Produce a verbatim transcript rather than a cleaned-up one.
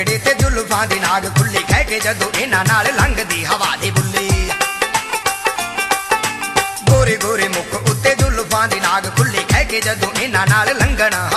ते जुल्फां दी नाग खुली कह के जदों इन्हां नाल लंघदी हवा दी बुल्ली गोरे गोरे मुख उत्ते जुल्फां दी नाग खुली कह के जदों इन्हां नाल लंघना